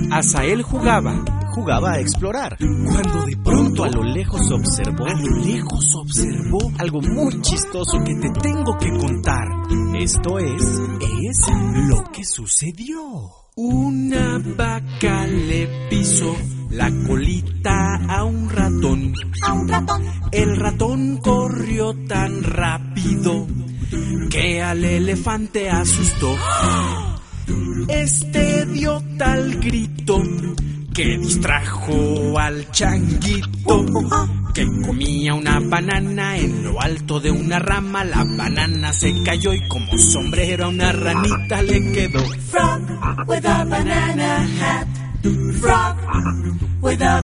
Azael jugaba a explorar, cuando de pronto a lo lejos observó algo muy chistoso que te tengo que contar. Esto es lo que sucedió. Una vaca le pisó la colita a un ratón. El ratón corrió tan rápido que al elefante asustó. Este dio tal grito que distrajo al changuito, que comía una banana en lo alto de una rama. La banana se cayó y como sombrero a una ranita le quedó. Frog with a banana hat. Frog with a